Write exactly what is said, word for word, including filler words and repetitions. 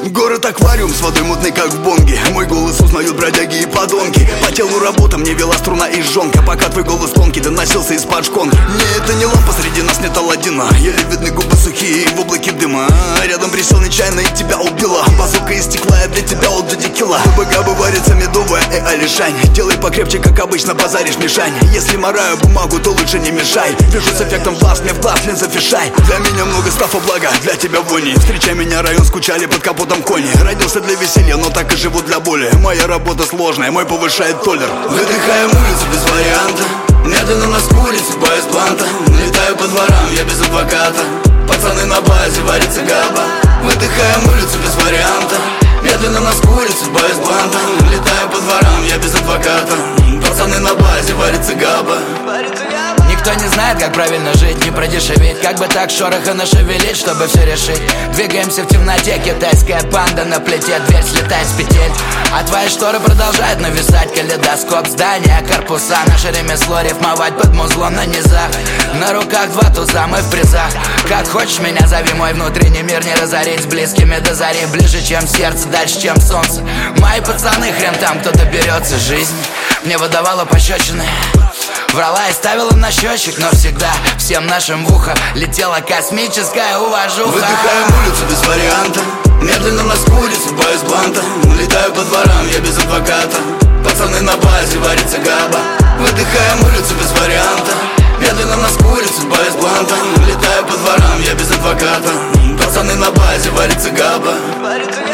Город аквариум с водой мутной, как в бонге. Мой голос узнают бродяги и подонки. По телу работа, мне вела струна и жонка. Пока твой голос тонкий доносился из-под шконки. Не, это не лампа, среди нас нет Аладдина. Еле видны губы сухие в облаке дыма. Рядом присел нечаянно и тебя убила. Базука из стекла, я для тебя all the tequila. БГБ варится медовая, э, Алишань. Делай покрепче, как обычно, базаришь мишань. Если мораю бумагу, то лучше не мешай. Вижу с эффектом глаз, мне в глаз линза фишай. Для меня много стафа, блага, для тебя вони. Встречай меня, район, скучали под капотом кони. Родился для веселья, но так и живу для боли. Моя работа сложная, мой повышает толлер. Выдыхаем улицу без варианта. Медленно на скулице, боюсь бланта. Летаю по дворам, я без адвоката. Пацаны на базе, варится габа. Выдыхаем улицу без варианта. Медленно на скулице, боюсь бланта. Летаю по дворам, я без адвоката. Пацаны на базе, варится габа. Никто не знает, как правильно жить, не продешевить. Как бы так шороха нашевелить, чтобы все решить. Двигаемся в темноте, китайская банда на плите. Дверь слетает с петель, а твои шторы продолжают нависать. Калейдоскоп, здания, корпуса. Наше ремесло рифмовать под музлом на низах. На руках два туза, мы в призах. Как хочешь меня зови, мой внутренний мир не разорить. С близкими до зари, ближе, чем сердце, дальше, чем солнце. Мои пацаны, хрен там кто-то берется. Жизнь мне выдавала пощечины, врала и ставила на счетчик, но всегда всем нашим в ухо летела космическая уважуха. Выдыхаем улицу без варианта. Медленно на скулице, боюсь бланта. Летаю по дворам, я без адвоката. Пацаны на базе, варится габа. Выдыхаем улицу без варианта. Медленно на скулице, боюсь бланта. Летаю по дворам, я без адвоката. Пацаны на базе, варится габа.